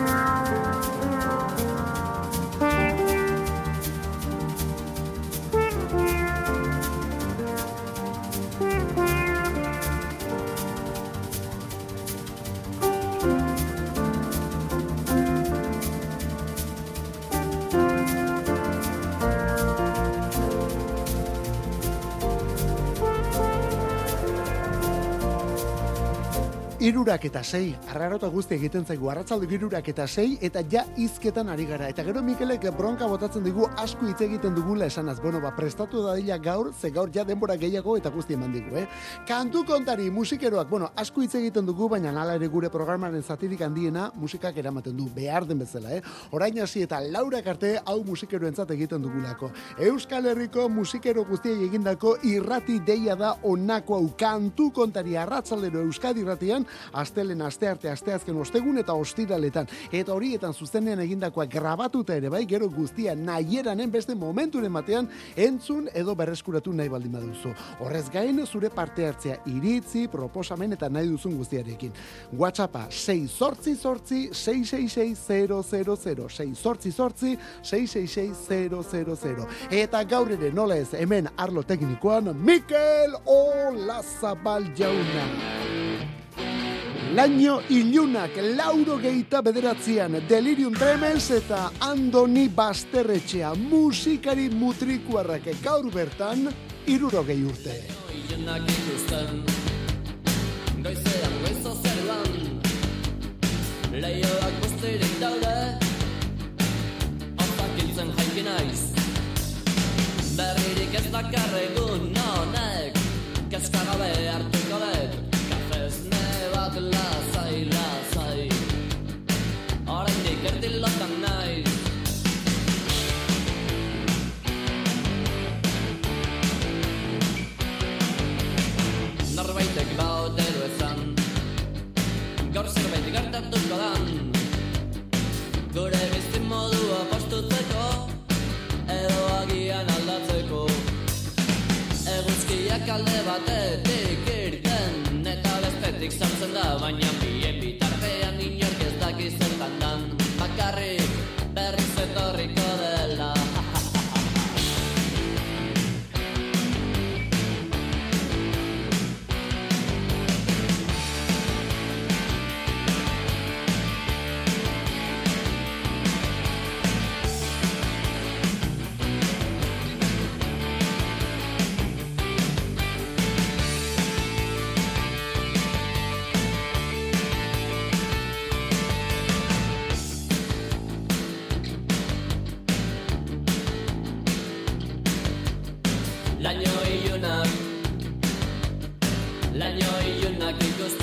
Irurak eta 6, arrarota guzti egiten zaigu, arratzaldo 2:06 eta ja hizketan ari gara. Eta gero Mikelek bronka botatzen digu asko hitz egiten dugula esanaz. Bueno, prestatu dadila gaur, ze gaur ja denbora gehiago eta guzti eman digu, Kantu kontari, musikeroak, asko hitz egiten dugu, baina hala ere gure programaren zatirik handiena musikak eramaten du, behar den bezala, Orain hasi eta laurak arte hau musikeroentzat egiten dugulako. Euskal Herriko musikero guztiei egindako irrati deia da honako hau, kantu kontari arratzaldero Euskadi irratian, astelen, astearte, asteazken, ostegun eta ostiraletan. Eta horietan zuzenean egindakoa grabatuta ere bai, gero guztia nahieranen beste momenturen batean entzun edo berreskuratu nahi baldin baduzu. Horrez gain, zure parte hartzea iritzi, proposamen eta nahi duzun guztiarekin. WhatsAppa 688-666-000, 688-666-000. Eta gaur ere nola ez, hemen arlo teknikoan, Mikel Olazabal jauna. Laino ilunak, 89an, Delirium Tremens eta Andoni Basterretxea, musikari mutrikuarrak gaur bertan, 60 urte. Ilunak ikusten, goizean goizo zeruan, leioak posterik daude, otakiltzen jaiki naiz, berririk ez dakarregun honek, kezkagabe hartuko dut, lasai, lasai, oraindik erdilotan naiz. Norbaitek bautero ezan, gaur zerbait gertatuko dan, gure bizti modua postutzeko, edo agian aldatzeko. Eguzkiak alde batetik irten, eta bestetik sartzen da, baina bien bitartean inork ez daki zertan dan, bakarrik berriz etorriko dela. Laino ilunak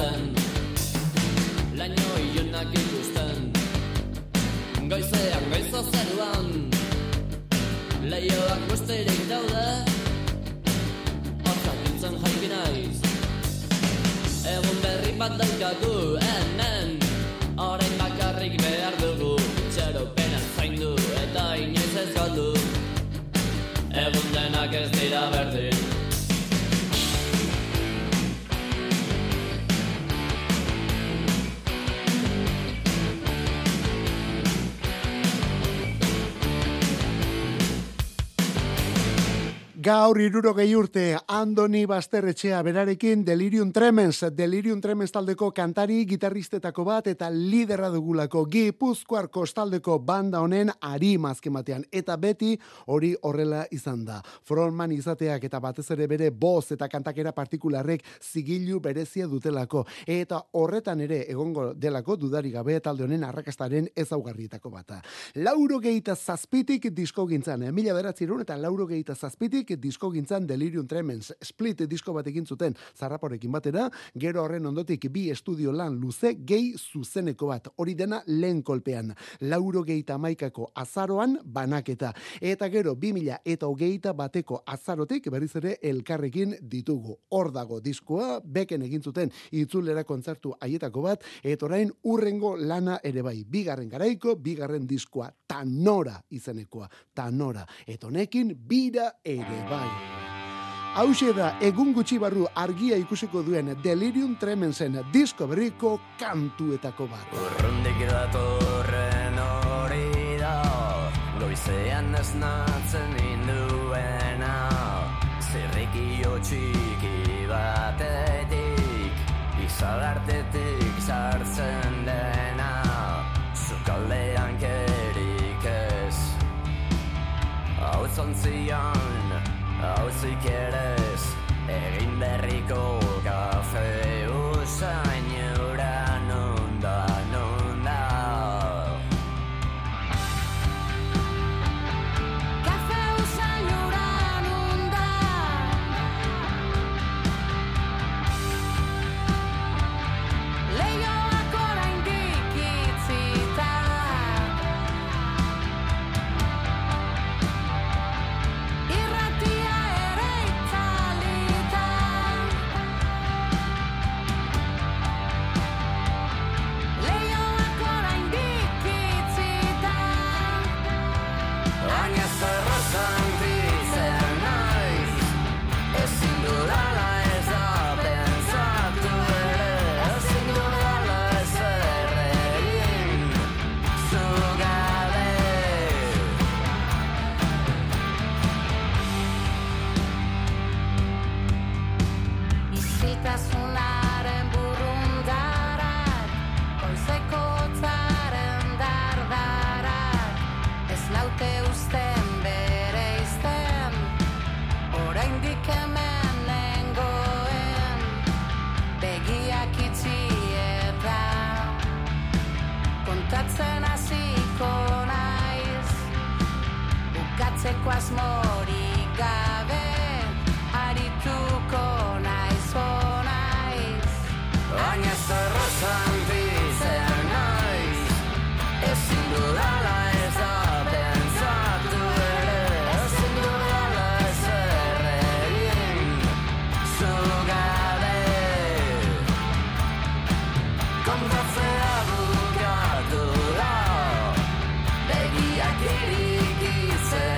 ikusten, goizean goizo zeruan, leioak posterik daude, hortzak nintzen jaiki naiz. Egun berri bat daukagu, hemen, orain bakarrik behar dugu, itxaropenak zaindu eta inoiz ez galdu, egun denak ez dira berdin. Gaur 60 urte, Andoni Basterretxea berarekin Delirium Tremens taldeko kantari, gitarristetako bat eta lidera dugulako Gipuzkoar kostaldeko banda honen arimazken batean. Eta beti hori horrela izan da. Frontman izateak eta batez ere bere boz eta kantakera partikularrek zigilu berezia dutelako. Eta horretan ere egongo delako dudari gabe talde honen arrakastaren ezaugarrietako bata. 87tik disko gintzan, 1900 eta 87tik disko gintzan Delirium Tremens, split disko bat egin zuten zarraporekin batera, gero horren ondotik bi estudio lan luze gehi zuzeneko bat, hori dena lehen kolpean, 91ko azaroan banaketa, eta gero 2021 bateko azarotik berriz ere elkarrekin ditugu. Hor dago diskoa, beken egin zuten itzulera kontzertu haietako bat, eta orain urrengo lana ere bai, bigarren garaiko, bigarren diskoa, Tanora izenekoa, Tanora, eta honekin bira ere bai. Hauxe da, egun gutxi barru argia ikusiko duen Delirium Tremensen disko berriko kantuetako bat. Urrundik dator esnatzen induena, zirrikio txiki batetik, izalartetik sartzen dena, zukaldean kerik ez. Hau zontzian, hau zikerez, egin berriko kafe usainura nunda. Asmorik gabe arituko naiz honaiz, baina zorrozan bizen naiz, ezin dudala ez da pentsatu ere, ezin dudala ezer egin zu gabe, kontatzea bukatu da, begiak irikitzen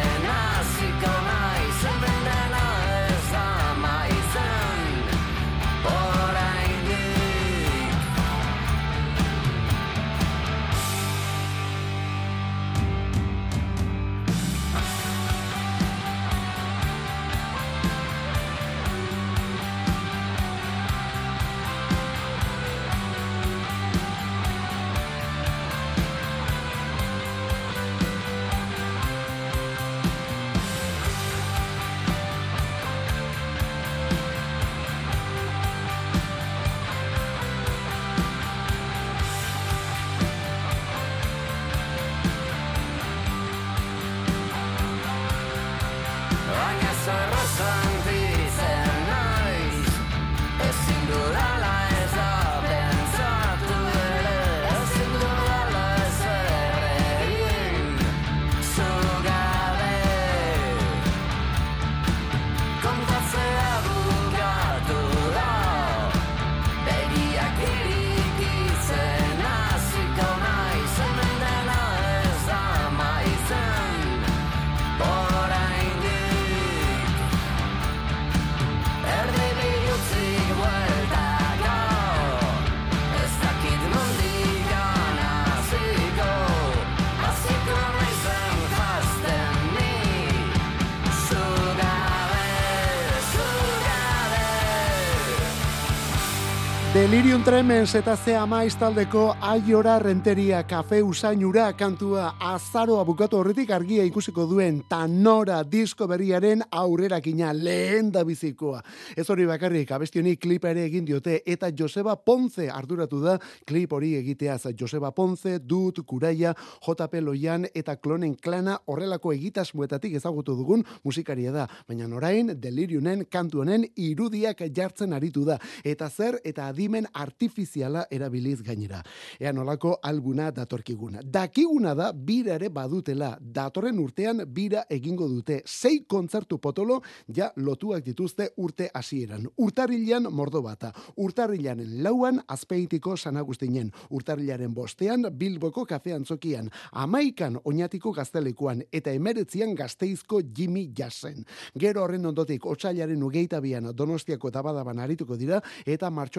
Delirium Tremens eta ze amaiz taldeko Aiora Renteria kafe usainura kantua azaroa bukatu horretik argia ikusiko duen Tanora disko berriaren aurrerakina lehen da bizikoa. Ez hori bakarrik, abesti honi klipa ere egin diote eta Joseba Ponce arduratu da klip hori egiteaz. Joseba Ponce, Dut, Kuraia, JP Loian eta Klonen Klana horrelako egitasmoetatik ezagutu dugun musikaria da. Baina orain Deliriumen kantu honen irudiak jartzen aritu da. Eta zer eta adimen artifiziala erabiliz gainera. Ea nolako albuna datorkiguna. Dakiguna da bira ere badutela. Datorren urtean bira egingo dute. 6 kontzertu potolo ja lotuak dituzte urte hasieran. Urtarrilean Mordo Bata. Urtarrilaren 4an Azpeitiko San Agustinen. Urtarrilaren 5ean Bilboko Kafe Antzokian. 11an Oñatiko Gaztelekuan. Eta 19an Gasteizko Jimmy Jassen. Gero horren ondotik otsailaren 22an Donostiako Tabadaban arituko dira eta martxoaren 20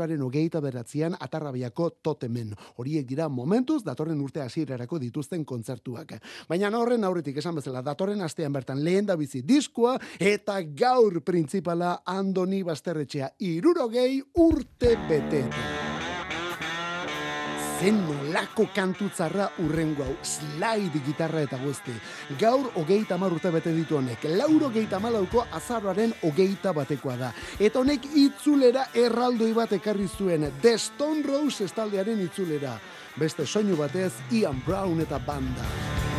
29an Atarrabiako Totemen. Horiek dira momentuz datorren urte hasierarako dituzten kontzertuak. Baina horren aurretik esan bezala datorren astean bertan lehendabizi diskoa eta gaur printzipala Andoni Basterretxea 60 urte bete. Zen nolako kantutzarra urrengo hau, slide gitarra eta guzti. Gaur 30 urte bete ditu honek, 94ko azaroaren 21 da. Eta honek itzulera erraldoi bat ekarri zuen, The Stone Roses taldearen itzulera. Beste soinu batez, Ian Brown eta banda.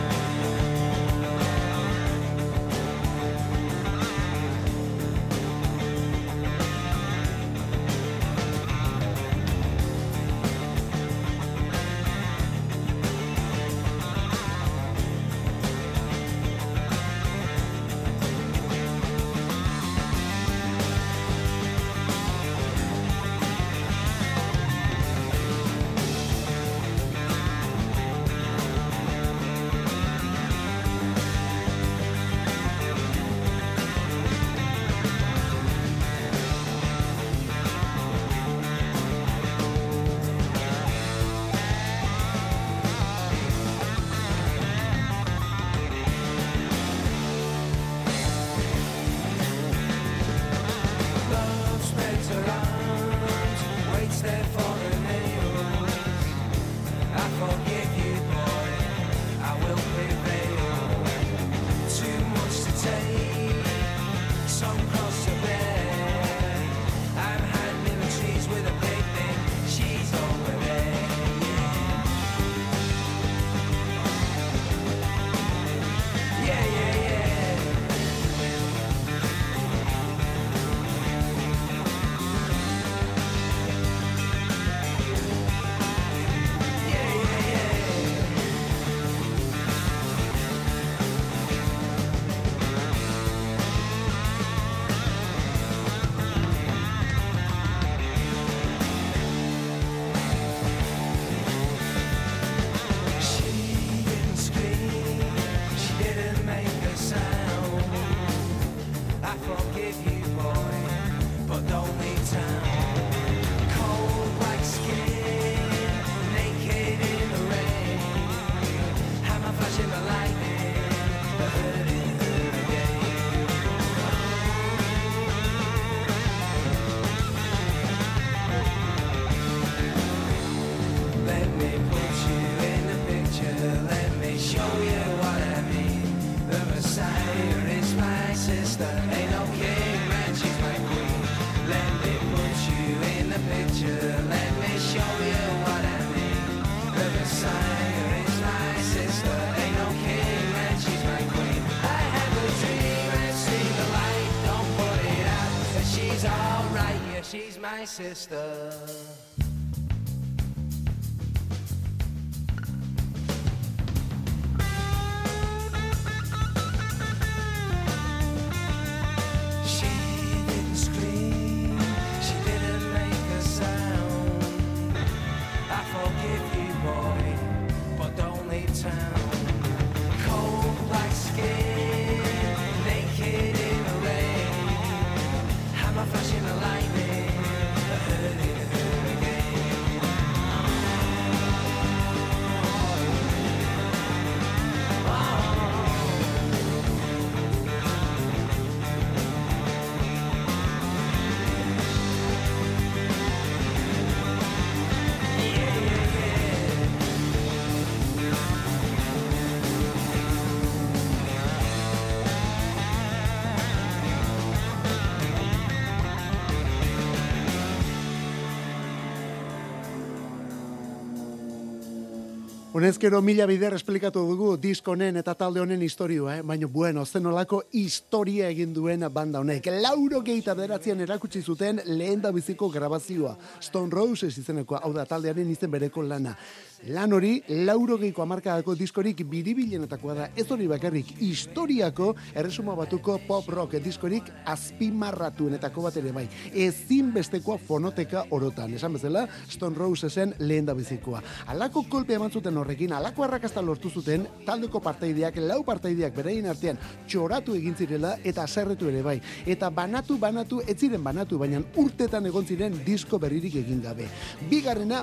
She's my sister. She didn't scream, she didn't make a sound. I forgive you, boy, but don't leave town. Cold black skin, naked in the rain. Hammer flashing the lightning. Honezkero mila bider esplikatu dugu disko honen eta talde honen historioa, baina bueno, zenolako historia egin duen banda honek. 89an erakutsi zuten lehendabiziko grabazioa, Stone Roses izenekoa, hau da taldearen izen bereko lana. Lan hori, 80ko hamarkadako diskorik biribilenetakoa da, ez hori bakarrik, historiako erresuma batuko pop rock diskorik azpimarratuenetako bat ere bai. Ezinbestekoa fonoteka orotan, esan bezala, Stone Rosesen lehen da bizikoa. Alako kolpe eman zuten horrekin, alako arrakasta lortu zuten, taldeko partaideak, 4 partaideak beraien artean txoratu egin zirela eta haserretu ere bai. Eta banatu, ez ziren banatu, baina urtetan egon ziren disko berririk egin gabe. Bigarrena,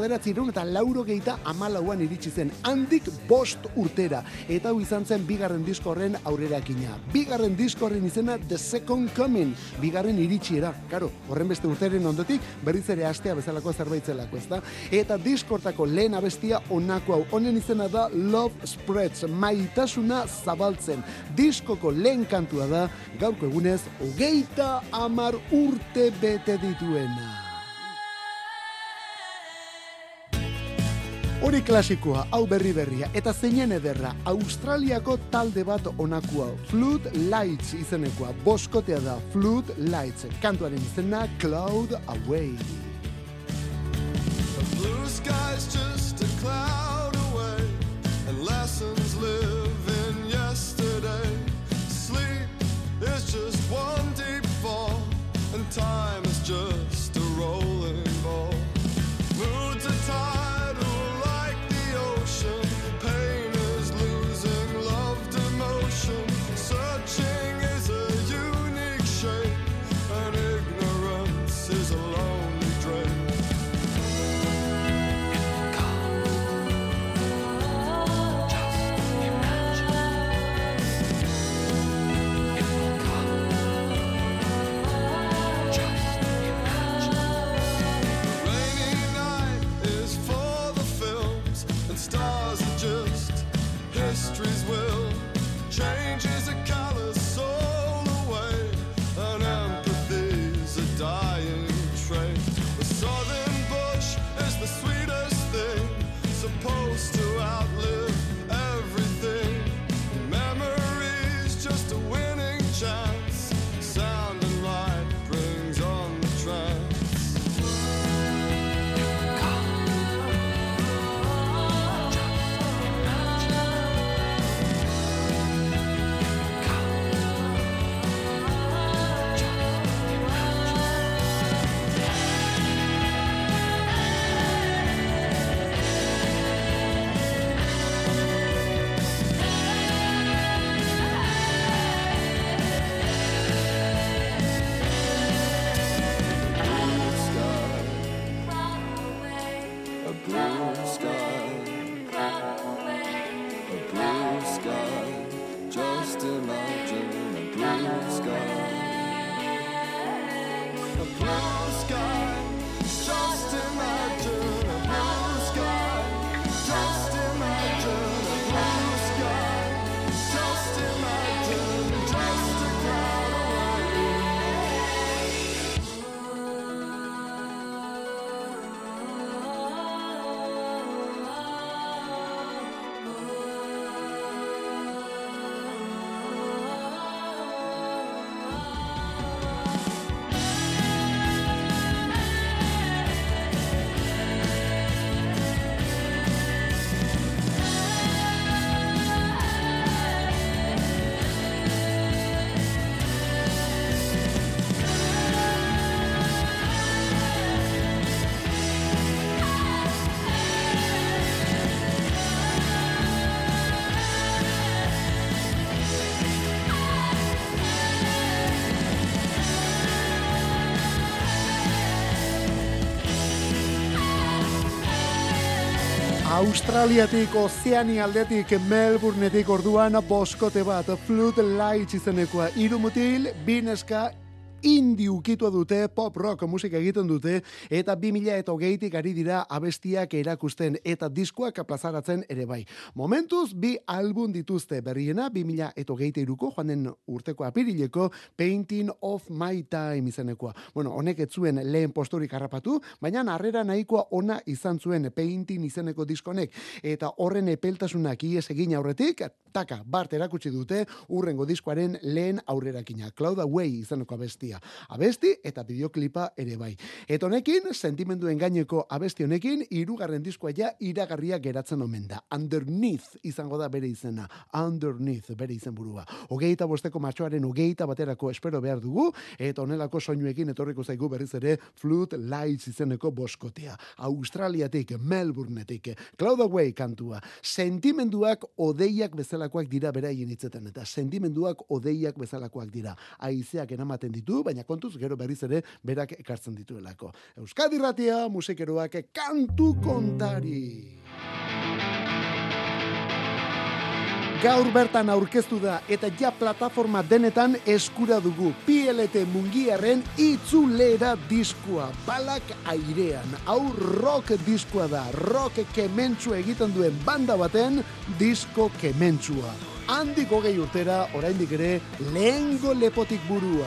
1984an iritsi zen, handik 5 urtera. Eta hau izan zen bigarren disko horren aurrerakina. Bigarren disko horren izena The Second Coming, bigarren iritsiera. Karo, horren beste urteren ondotik, berriz ere astea bezalako zerbait zelako, ezta? Eta diskortako lehen abestia honako hau. Honen izena da Love Spreads, maitasuna zabaltzen. Diskoko lehen kantua da, gaurko egunez, 30 urte bete dituena. Hori klasikoa, hau berria, eta zeinen ederra, Australiako talde bat honakua, Floodlights izenekoa, boskotea da, Floodlights, kantuaren izena Cloud Away. The blue sky's just a cloud away, and lessons live in yesterday. Sleep is just one deep fall, and time is just a rolling ball. Moods are tidal like the ocean, pain is losing loved emotion. Searching is a unique shape, and ignorance is a lonely dream. History's will changes a callous soul away, and empathy's a dying trait. The southern bush is the sweetest thing, supposed to outlive everything. Memory's just a winning chance, sound and light brings on the trance. Australiatik, Ozeania aldetik, Melbournetik orduan boskote bat, Floodlights izenekoa, 3 mutil, 2 neska, indi ukitua dute, pop rock musika egiten dute, eta 2008tik ari dira abestiak erakusten eta diskoak plazaratzen ere bai. Momentuz, 2 album dituzte berriena, 2023ko, joan den urteko apirileko, Painting of My Time izenekoa. Bueno, honek ez zuen lehen posturik harrapatu, baina harrera nahikoa ona izan zuen Painting izeneko diskonek, eta horren epeltasunak ies egin aurretik, taka, bart erakutsi dute urrengo diskoaren lehen aurrerakina, Cloud Away izeneko abestia. Abesti eta bideoklipa ere bai. Eta honekin, sentimenduen gaineko abesti honekin, 3. diskoa ja iragarria geratzen omen da. Underneath izango da bere izena. Underneath bere izenburua. 25. martxoaren 21. espero behar dugu, eta honelako soinuekin etorriko zaigu berriz ere Floodlights izeneko boskotea. Australiatik, Melbournetik, Cloud Away kantua. Sentimenduak odeiak bezalakoak dira beraien hitzetan, eta sentimenduak odeiak bezalakoak dira. Haizeak eramaten ditu, baina kontuz gero berriz ere berak ekartzen dituelako. Euskadi Irratia, musikeroak kantu kontari. Gaur bertan aurkeztu da eta ja plataforma denetan eskura dugu PLT Mungiarren itzulera diskoa, Balak airean. Hau rock diskoa da, rock kementsua egiten duen banda baten disko kementsua. Handik 20 urtera, oraindik ere, lehengo lepotik burua.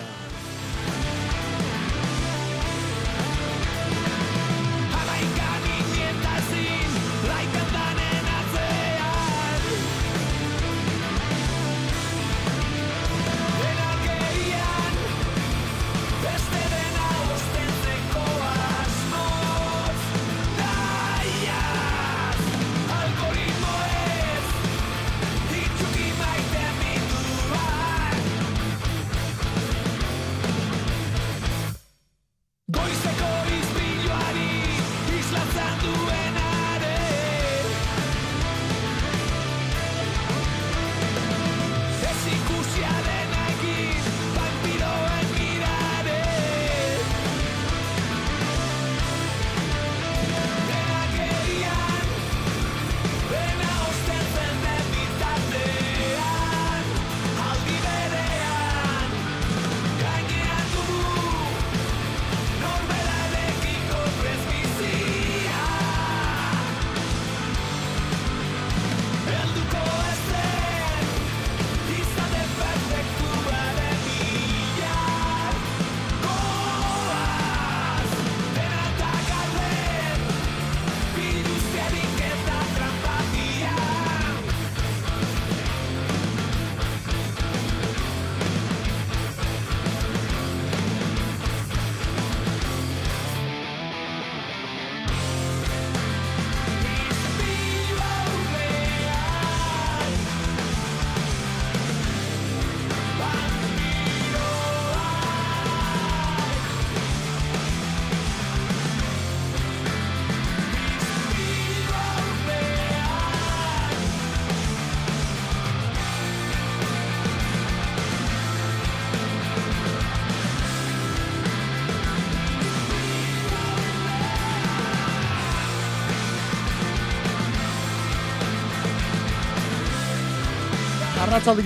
Arratsalde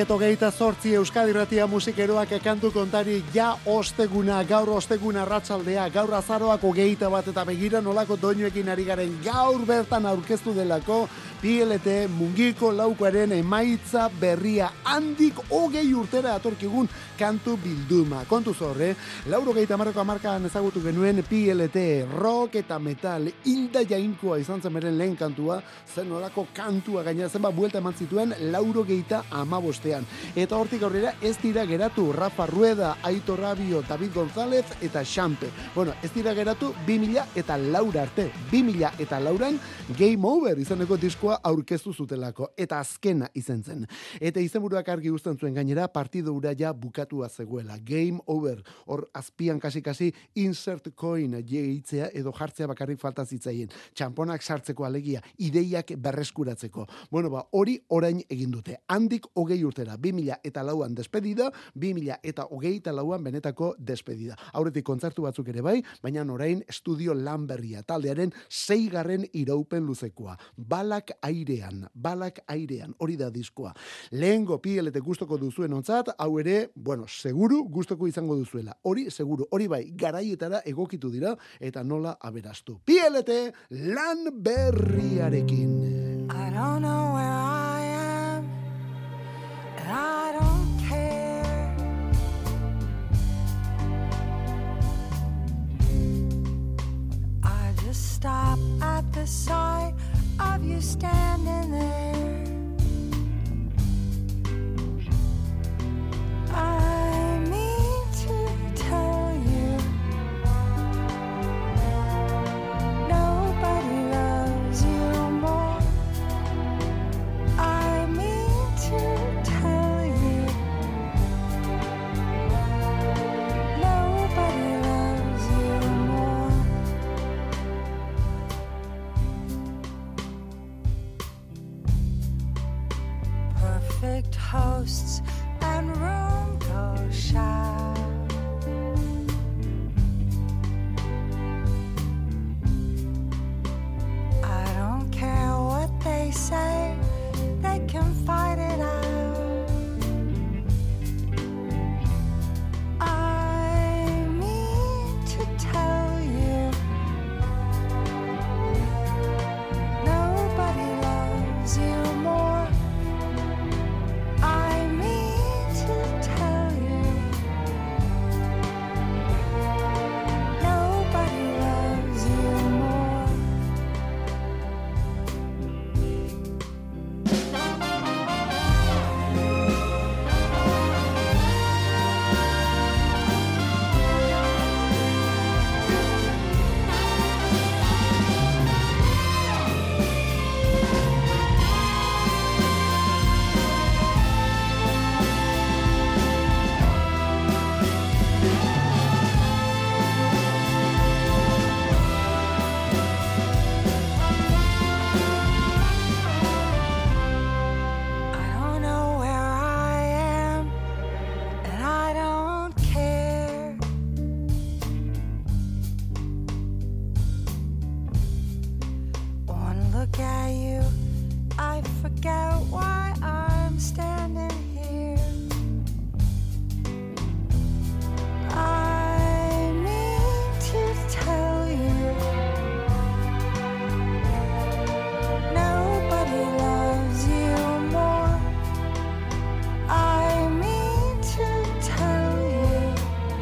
3:28 Euskadi Irratia musikeroak kantu kontari ja osteguna, gaur osteguna arratsaldea, gaur azaroak 21 eta begira nolako doinuekin ari garen gaur bertan aurkeztu delako PLT Mungiko laukoaren emaitza berria handik 20 urtera atorkigun kantu bilduma. Kontuz horre, 80ko markan ezagutu genuen PLT rock eta metal hilda jainkoa izan zen beren lehen kantua, zen nolako kantua gainera zenba buelta eman zituen 85ean. Eta hortik aurrera ez dira geratu Rafa Rueda, Aitor Rabio, David González eta Xampe. Bueno, ez dira geratu 2004 arte. 2004an Game Over izaneko diskoa aurkeztu zutelako eta azkena izan zen. Eta izenburuak argi uzten zuen gainera partido ura ja bukatua zegoela. Game Over. Hor azpian kasi insert coin jeitzea edo jartzea bakarrik falta zitzaien. Txamponak sartzeko alegia, ideiak berreskuratzeko. Bueno, hori orain egin dute. Handik 20 urtera, 2004an despedida, 2024an benetako despedida. Aurretik kontzertu batzuk ere bai, baina orain estudio lan berria, taldearen 6. iraupen luzekoa. Balak airean, hori da diskoa. Lehengo PLT gustoko duzuen ontzat, hau ere, bueno, seguru gustoko izango duzuela. Hori, seguru, hori bai, garaietara egokitu dira, eta nola aberastu. PLT lan berriarekin. I don't know where I am, and I don't care. I just stop at the sight of you standing there. perfect hosts and room goes shy. I don't care what they say, they can fight it out. I mean to tell you, nobody loves you more. I mean to tell you, nobody loves you more. I don't know where I am, and I don't care. One look at you, I forget why I'm standing here. I mean to tell you, nobody loves you more. I mean to tell you,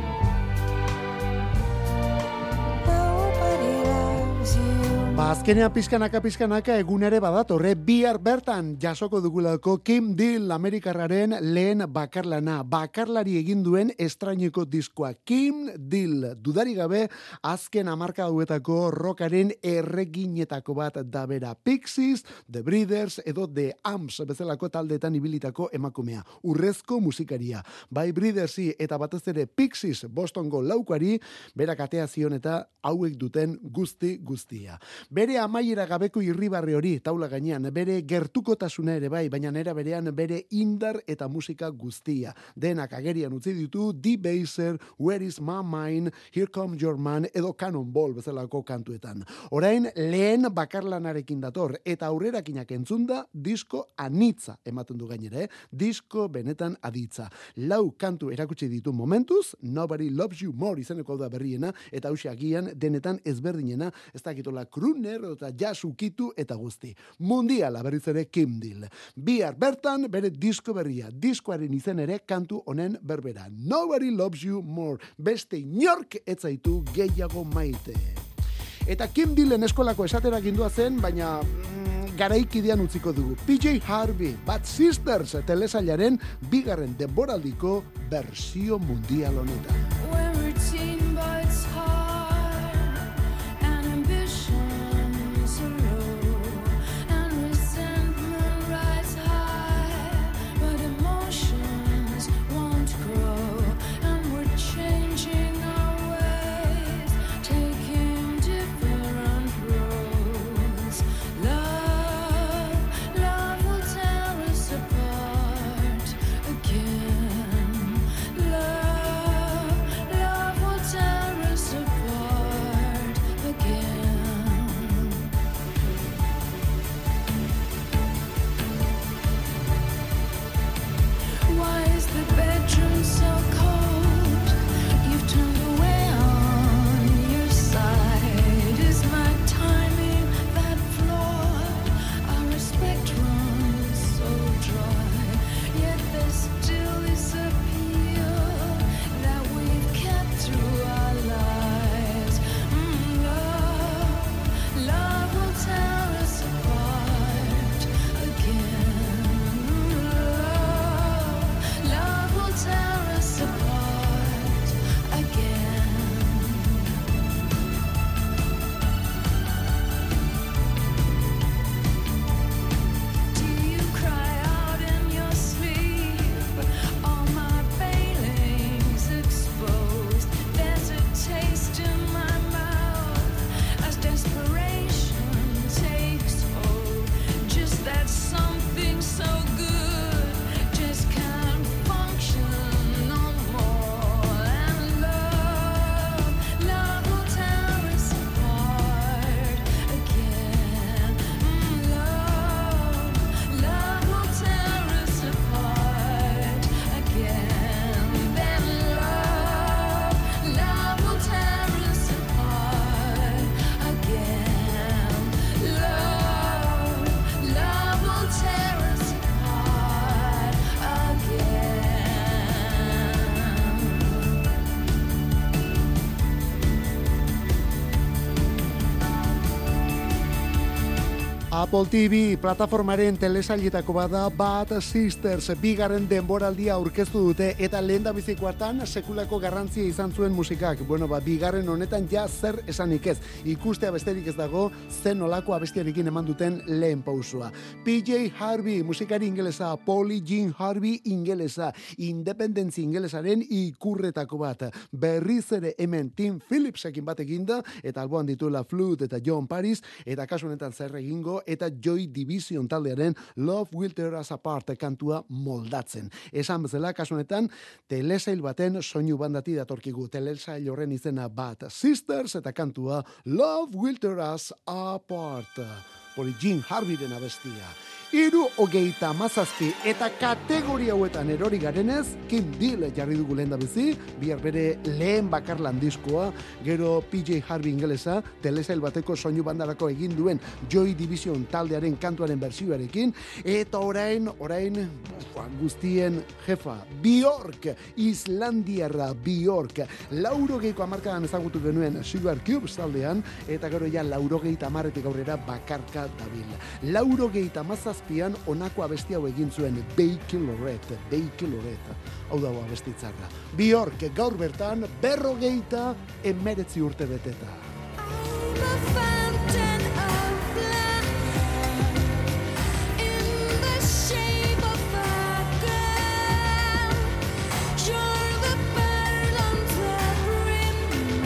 nobody loves you. Azkenean pizkanaka egun ere badatorre bihar bertan jasoko dugulako Kim Deal Amerikarraren lehen bakarlana. Bakarlari egin duen estraineko diskoa. Kim Deal, dudari gabe azken hamarka hauetako rockaren erreginetako bat da bera. Pixies, The Breeders edo The Amps bezalako taldeetan ibilitako emakumea. Urrezko musikaria. Bai Breedersi eta batez ere Pixies Bostongo laukari berak atea zion eta hauek duten guztia. Bere amaiera gabeko irribarre hori taula gainean, bere gertukotasuna ere bai, baina nera berean bere indar eta musika guztia. Denak agerian utzi ditu D-Baser, Where is my mind, Here comes your man edo Cannonball bezalako kantuetan. Orain lehen bakarlanarekin dator eta aurrerakinak entzunda disko anitza ematen du gainera, disko benetan aditza. 4 kantu erakutsi ditu momentuz, Nobody Loves You More izeneko da berriena eta hauxe agian denetan ezberdinena, ez dakitola Kruner eta jazz ukitu eta guzti. Mundiala berriz ere Kim Deal. Bihar bertan bere disko berria, diskoaren izen ere kantu honen berbera. Nobody Loves You More. Beste inork ez zaitu gehiago maite. Eta Kim Dealen eskolako esaterak indua zen, baina garaikidean utziko dugu. PJ Harvey, Bad Sisters telesailaren bigarren denboraldiko bersio mundial honetan. When we're teen, but it's hard, and ambitions are low, and resentment rise high, but emotions won't grow, and we're changing our ways, taking different roads. Love will tear us apart again. Love will Apple TV plataformaren telesailetako bada Bad Sisters bigarren denboraldia aurkeztu dute eta lehendabiziko hartan sekulako garrantzia izan zuen musikak. Bueno, bigarren honetan ja zer esanik ez. Ikustea besterik ez dago zen olako abestiarekin eman duten lehen pausua. PJ Harvey musikari ingelesa, Polly Jean Harvey ingelesa, independentzia ingelesaren ikurretako bat. Berriz ere hemen Tim Phillipsekin bat eginda eta alboan dituela Flood eta John Paris eta kasu honetan zer egingo eta Joy Division taldearen Love Will Tear Us Apart kantua moldatzen. Esan bezala kasu honetan telesail baten soinu bandati datorkigu. Telesail horren izena Bad Sisters eta kantua Love Will Tear Us Apart. Polly Jean Harveyren abestia. 67 eta kategoria hauetan erori garenez, Kim Deal jarri dugu lehendabizi, bihar bere lehen bakarlan diskoa, gero PJ Harvey ingelesa, telesail bateko soinu bandarako egin duen Joy Division taldearen kantuaren bersioarekin, eta orain guztien jefa, Bjork, Islandiarra Bjork, 80ko hamarkadan ezagutu genuen Sugar Cubes taldean, eta gero ja 80 aurrera bakarka dabil. 87 honako abesti hau egin zuen Beiki Lorette. Hau dago abestitzarra. Bjork gaur bertan 59 urte beteta. I'm a fountain of blood in the shape of a girl. You're the bird on the brim,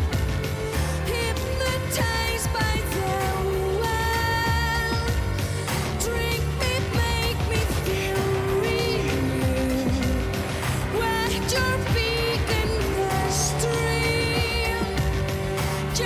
hypnotized by the well. Drink me, make me feel real. Wet your feet in the stream.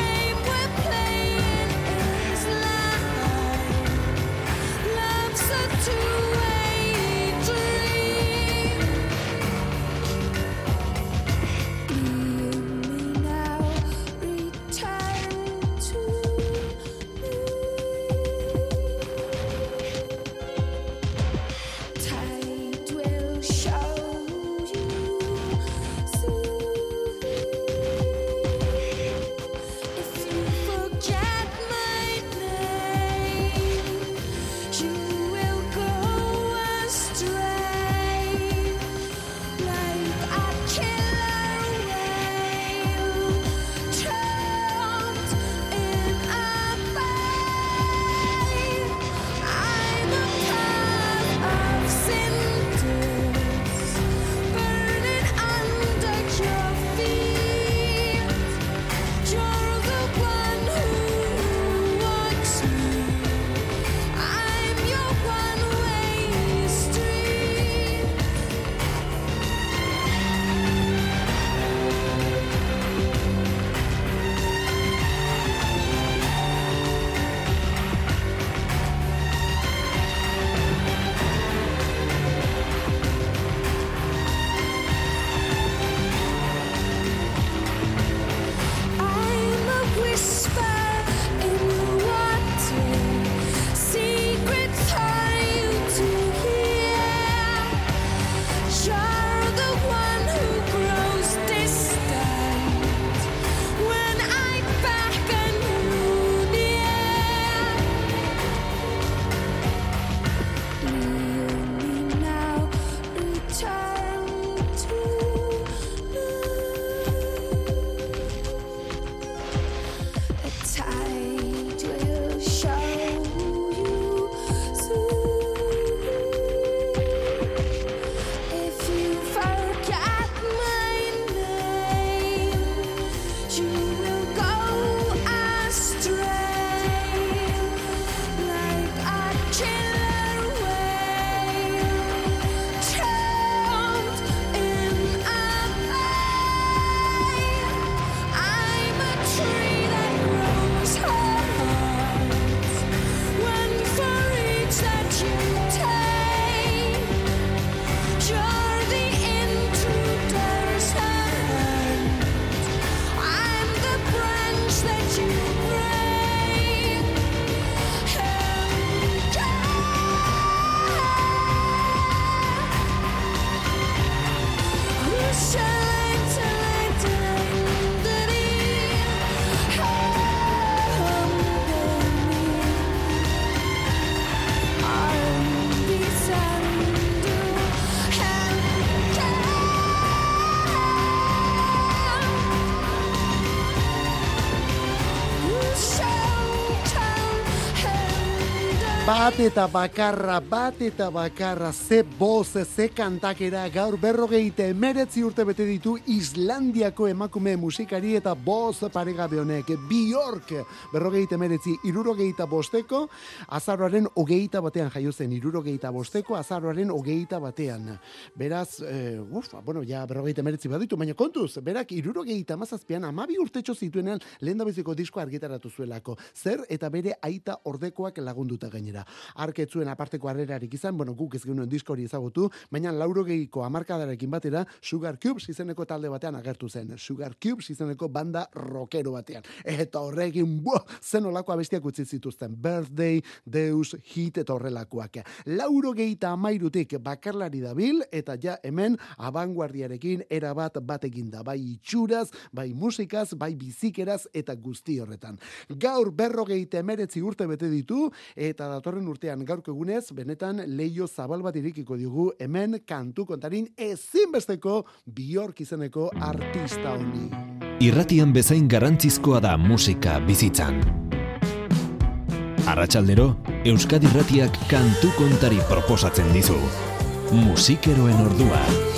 Bat eta bakarra, ze boz, ze kantakera, gaur 59 urte bete ditu Islandiako emakume musikari eta boz paregabe honek, Björk, 59, 65, azaroaren 21 jaio zen, 65, azaroaren 21. Beraz, ja 59 baditu, baina kontuz, berak 67an 12 urtetxo zituenean lehendabiziko disko argitaratu zuelako, zer eta bere aita ordekoak lagunduta gainera. Arketzuen aparteko harrerarik izan, guk ez genuen disko hori ezagutu, baina 80ko hamarkadarekin batera Sugar Cubes izeneko talde batean agertu zen. Sugar Cubes izeneko banda rockero batean. Eta horrekin, zen olako abestiak utzi zituzten. Birthday, Deus, Hit eta horrelakoak. 83tik bakarlari dabil, eta ja hemen abanguardiarekin erabat batekin da. Bai itxuraz, bai musikaz, bai bizikeraz eta guzti horretan. Gaur 59 urte bete ditu, eta datorren urtean gaurko egunez, benetan leio zabal bat irikiko diogu hemen kantu kontarin ezinbesteko Björk izeneko artista honi. Irratian bezain garrantzizkoa da musika bizitzan. Arratsaldero, Euskadi Irratiak kantu kontari proposatzen dizu. Musikeroen ordua.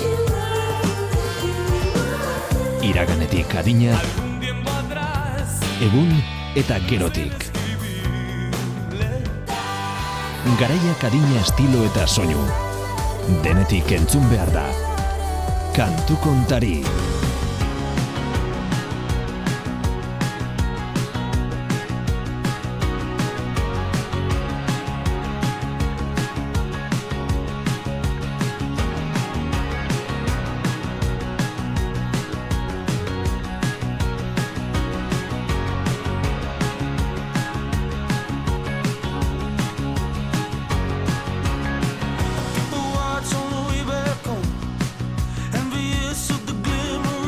Iraganetik adina, egun eta gerotik. Garaiak adina estilo eta soinu. Denetik entzun behar da. Kantu kontari. Watch on the way back home, envious of the glimmer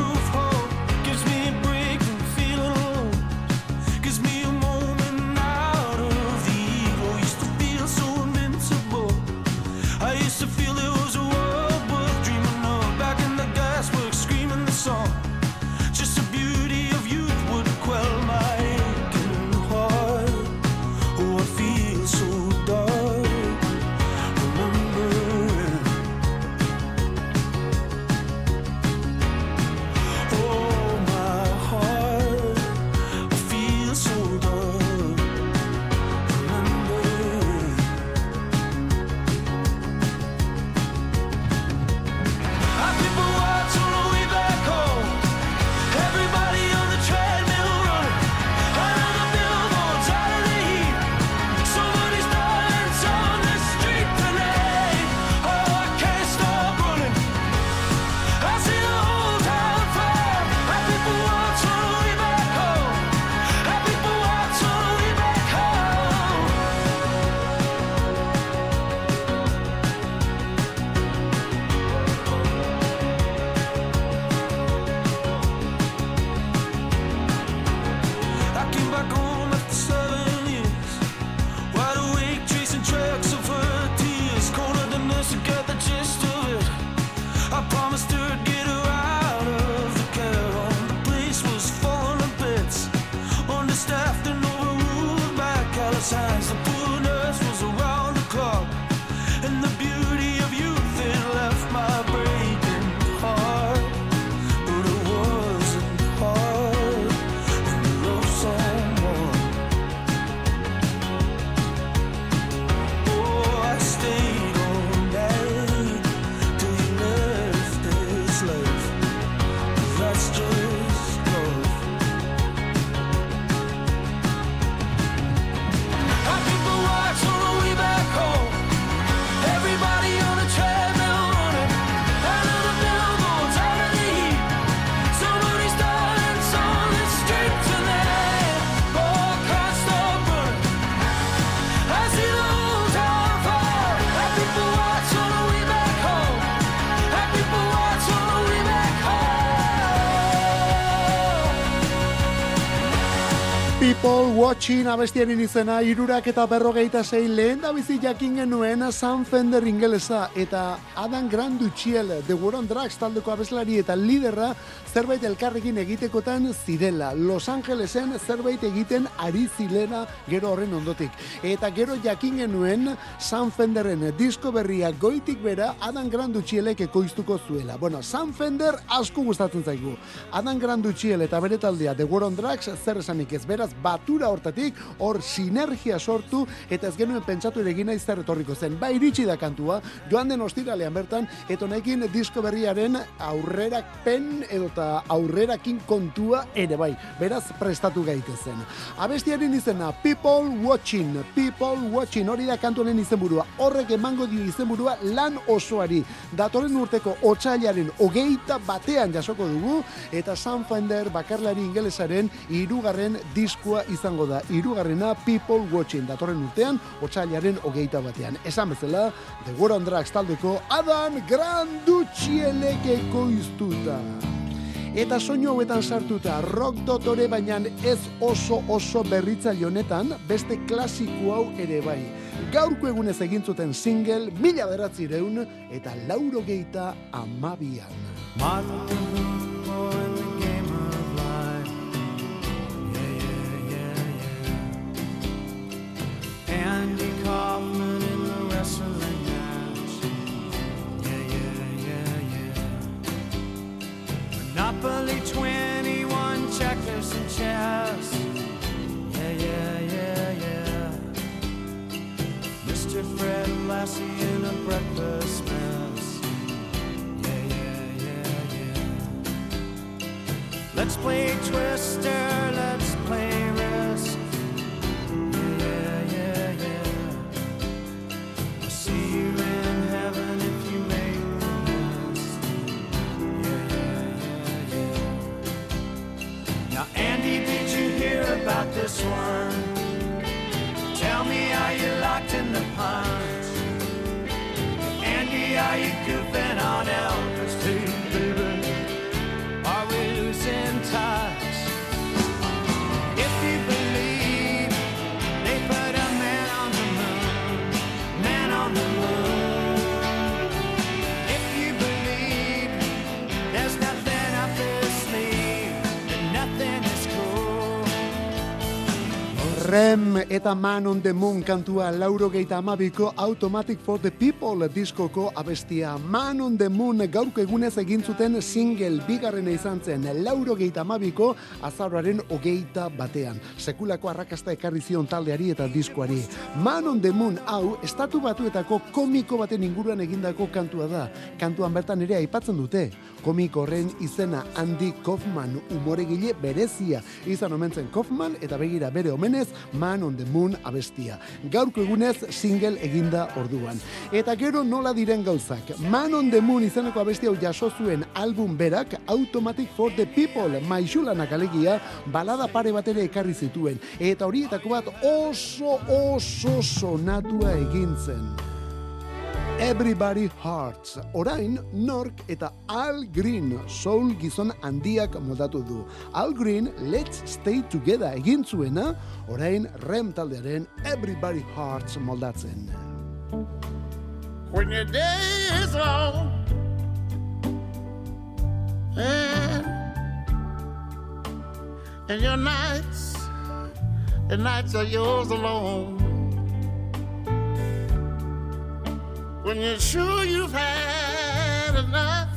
People Watching abestiaren izena 356 lehen da bizi jakin genuen Sam Fender ingelesa eta Adam Granduciel The War on Drugs taldeko abeslari eta liderra zerbait elkarrekin egitekotan zirela. Los Angelesen zerbait egiten ari zilera gero horren ondotik. Eta gero jakin genuen Sam Fenderren disko berria goitik bera Adam Granducielek ekoiztuko zuela. Bueno, Sam Fender asko gustatzen zaigu. Adam Granduciel eta bere taldea The War on Drugs zer esanik ez, beraz batura hortatik hor sinergia sortu eta ez genuen pentsatu ere egin zer etorriko zen. Ba iritsi da kantua, joan den ostiralean bertan, eta honekin disko berriaren aurrerapen edota aurrerakin kontua ere bai. Beraz prestatu gaitezen. Abestiaren izena People Watching hori da kantuaren izenburua. Horrek emango dio izenburua lan osoari. Datorren urteko otsailaren 21 jasoko dugu eta Sam Fender bakarlari ingelesaren 3. diskoa izango da. 3. People Watching datorren urtean otsailaren 21. Esan bezala The War on Drugs taldeko Adam Granducielek ekoiztuta. Eta soinu hauetan sartuta rock dotore baina ez oso berritzaile honetan beste klasiko hau ere bai. Gaurko egunez egin zuten single 1992 eta 92an. Andy Kaufman in the wrestling match. Yeah. Monopoly 21, checkers and chess. Yeah. Mr. Fred Lassie in a breakfast mess. Yeah. Let's play Twister, let's play Risk. About this one, tell me, are you locked in the punch? Andy, are you goofing on Elvis too, baby? Are we losing touch? If you believe they put a man on the moon, if you believe there's nothing up his sleeve, then nothing is cool. Rem eta Man on the Moon kantua 92ko Automatic for the People diskoko abestia. Man on the Moon gaurko egunez egin zuten single bigarrena izan zen 92ko azaroaren 21. Sekulako arrakasta ekarri zion taldeari eta diskoari. Man on the Moon hau Estatu Batuetako komiko baten inguruan egindako kantua da. Kantuan bertan ere aipatzen dute. Komiko horren izena Andy Kaufman, umoregile berezia izan omentzen Kaufman eta begira bere omenez Man on the Moon abestia. Gaurko egunez single eginda orduan. Eta gero nola diren gauzak. Man on the Moon izeneko abestia jaso zuen album berak Automatic for the People maixulanak alegia balada pare bat ere ekarri zituen. Eta horietako bat oso sonatua egin zen. Everybody Hurts. Orain, Nork eta Al Green soul gizon handiak moldatu du. Al Green, Let's Stay Together egin zuena, orain Rem taldearen Everybody Hurts moldatzen. When your day is long and your nights, the nights are yours alone. When you're sure you've had enough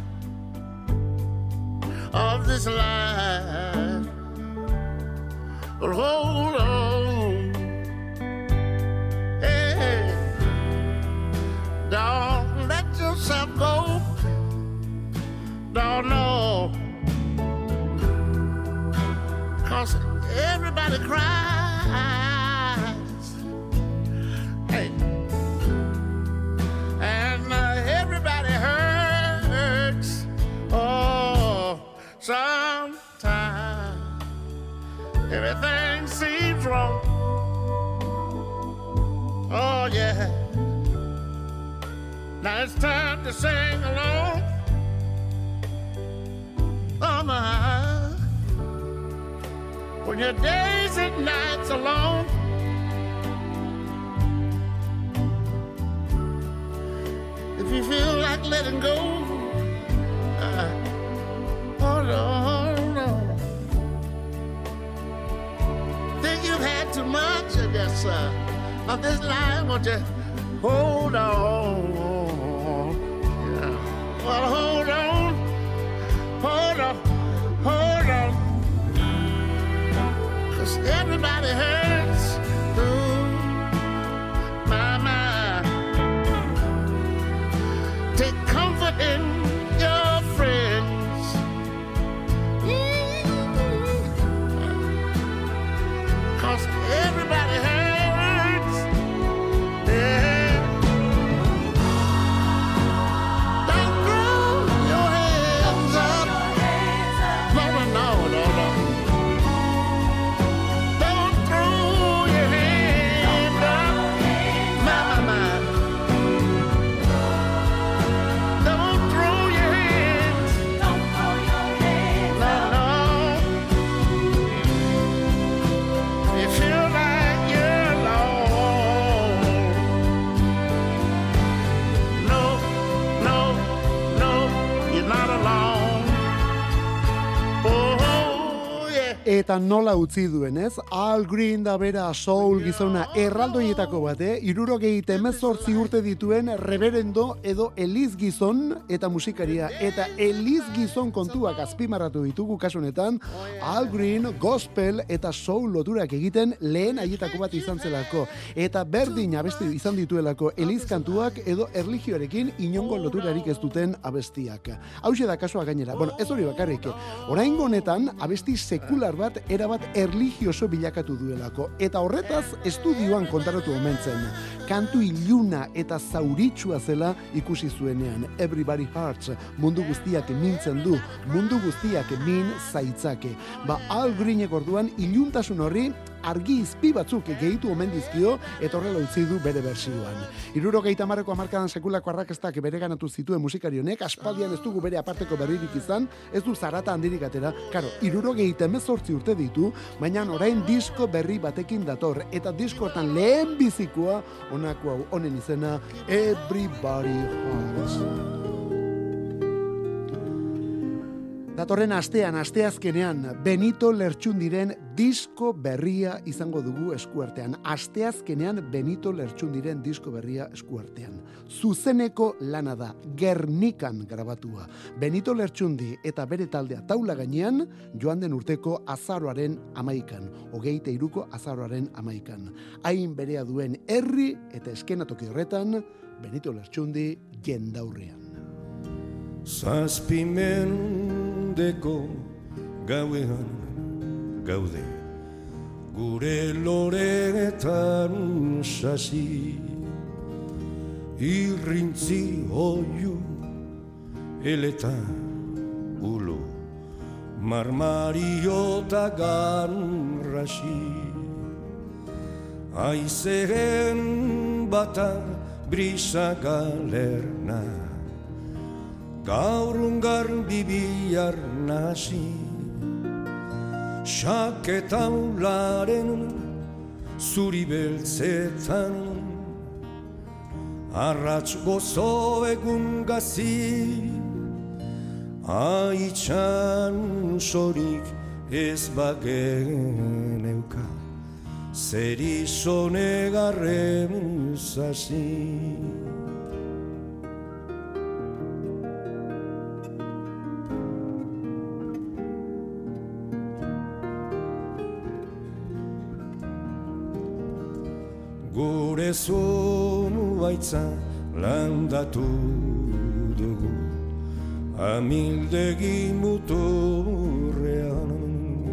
of this life, but hold on, hey, don't let yourself go, don't know, 'cause everybody cries, hey. And everybody hurts. Oh, sometimes everything seems wrong. Oh, yeah. Now it's time to sing along. Oh, my. when your days and nights are long. If you feel like letting go, hold on. Think you've had too much of this life, won't you hold on? Yeah. Well, hold on. 'Cause everybody hurts. Ooh, my. Take comfort in your friends. 'Cause everybody hurts. Yeah. Don't throw your hands up. No. Don't throw your hands up. My. Don't throw your hands. No. You feel like you're alone. No, you're not alone. Oh, yeah. Eta nola utzi duen, ez? Al Green da bera soul gizona erraldoietako bate, 78 urte dituen reverendo edo Eliz gizon eta musikaria. Eta Eliz gizon kontuak azpimarratu ditugu kasu honetan, Al Green gospel eta soul loturak egiten lehen haietako bat izan zelako. Eta berdin abesti izan dituelako Eliz kantuak edo erlijioarekin inongo loturarik ez duten abestiak. Hauxe da kasua gainera. Bueno, ez hori bakarrik. Oraingo honetan abesti sekular bat erabat erlijioso bilakatu duelako. Eta horretaz estudioan kontaratu omen zen. Kantu iluna eta zauritsua zela ikusi zuenean. Everybody Hurts, mundu guztiak mintzen du, mundu guztiak min zaitzake. Al Greenek orduan iluntasun horri argi izpi batzuk gehitu omen dizkio eta horrela utzi du bere bersioan. 70ko hamarkadan sekulako arrakastak bereganatu zituen musikari honek, aspaldian ez dugu bere aparteko berririk izan, ez du zarata handirik atera. Karo, 78 urte ditu, baina orain disko berri batekin dator, eta diskotan lehen bizikoa honako hau, honen izena Everybody Hurts. Datorren asteazkenean Benito Lertxundiren disko berria izango dugu eskuartean. Asteazkenean Benito Lertxundiren disko berria eskuartean. Zuzeneko lana da, Gernikan grabatua. Benito Lertxundi eta bere taldea taula gainean, joan den urteko azaroaren 11an, 23ko azaroaren 11an. Hain berea duen herri eta eskenatoki horretan, Benito Lertxundi jendaurrean. Zazpimendeko gauean gaude, gure loreetan sasi, irrintzi oiu eleta ulo, marmariota ganrasi, aizeren bata brisa galerna, gaurungar bibiar nasi, xaketaularen zuri beltzetan, arratz gozo egun gazi, aitxan sorik ez bageneuka, zer izonegarren zazi. Gure zonu baitza landatu dugu, amildegi muturrean.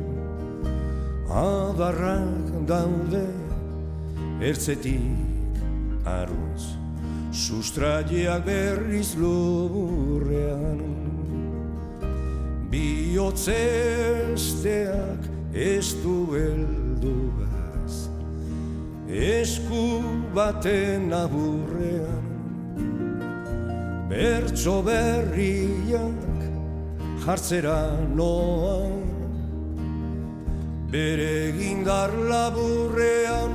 Adarrak daude ertzetik arruz, sustraiak berriz lurrean. Bihotzesteak ez du helduga, esku baten aburrean, bertso berriak jartzera noa, bere gindar laburrean,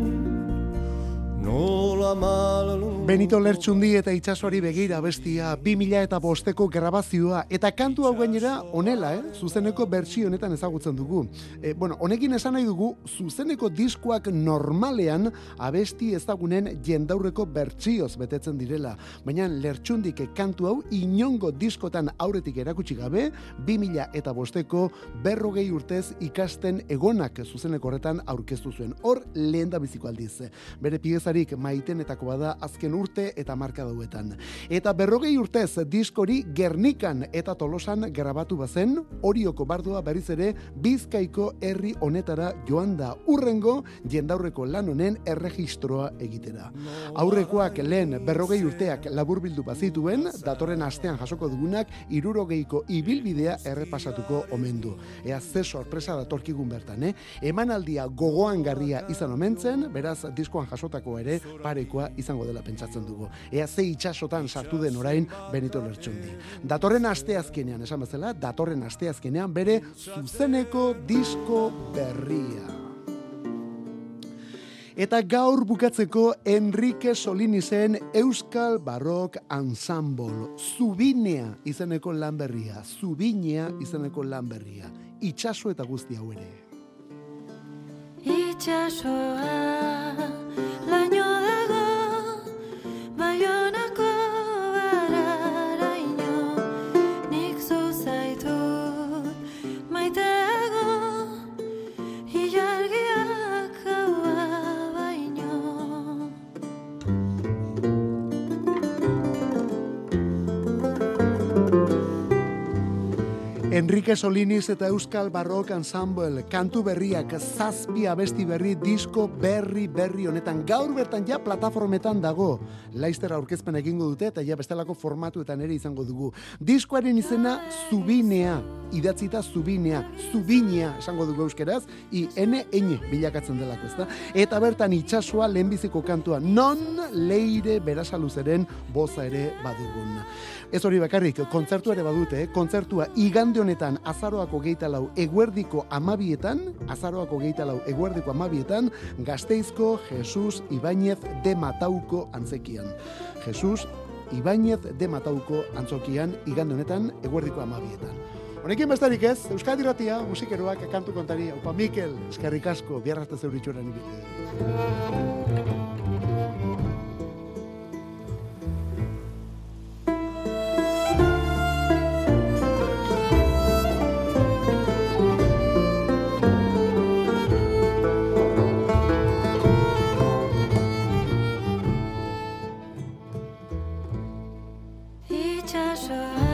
nola malu. Benito Lertxundi eta itsasoari begira bestia 2005ko grabazioa eta kantu hau gainera honela, zuzeneko bertsio honetan ezagutzen dugu. Honekin esan nahi dugu zuzeneko diskoak normalean abesti ezagunen jendaurreko bertsioz betetzen direla, baina Lertxundik kantu hau inongo diskotan aurretik erakutsi gabe 2005ko 40 urtez ikasten egonak zuzeneko horretan aurkeztu zuen. Hor lehendabiziko aldiz. Bere piezarik maitenetako bada azken urte eta marka dauetan. Eta 40 urtez diskori Gernikan eta Tolosan grabatu bazen, Orioko bardua berriz ere Bizkaiko herri honetara joan da urrengo jendaurreko lan honen erregistroa egitera. Aurrekoak lehen 40 urteak laburbildu bazituen, datorren astean jasoko dugunak 60ko ibilbidea errepasatuko omen du. Ea ze sorpresa datorkigun bertan, Emanaldia gogoangarria izan omentzen, beraz diskoan jasotako ere parekoa izango dela pentsatzen dugu. Ea ze itsasotan sartu den orain Benito Lertxundi. Datorren asteazkenean, esan bezala, datorren asteazkenean bere zuzeneko disko berria. Eta gaur bukatzeko Enrique Solinisen Euskal Barrok Ensemble. Zubinea izeneko lan berria. Zubinea izeneko lan berria. Itsaso eta guzti hau ere. Itxasoa laino dago Baionako bararaino nik zuzaitut maiteago ilargiak haua baino. Enrique Solinis eta Euskal Barrok Ensemble kantu berriak 7 abesti berri disko berri honetan gaur bertan ja plataformetan dago. Laster aurkezpen egingo dute eta ja bestelako formatuetan ere izango dugu. Diskoaren izena Zubinea, idatzita Zubinea esango dugu euskeraz, ene bilakatzen delako, ezta? Eta bertan itsasoa lehenbiziko kantua non Leire Berasaluzeren boza ere badugun. Ez hori bakarrik, kontzertu ere badute, kontzertua igande honetan azaroako 24 eguerdiko 12etan, Gasteizko Jesus Ibáñez de Matauko antzekian. Jesus Ibáñez de Matauko antzokian igande honetan eguerdiko 12etan. Honekin bestarik ez, Euskadi Irratia, musikeroak, kantu kontari, Aupa Mikel, eskerrik asko, biarrazte zeuritxoran ibite. Itxasoa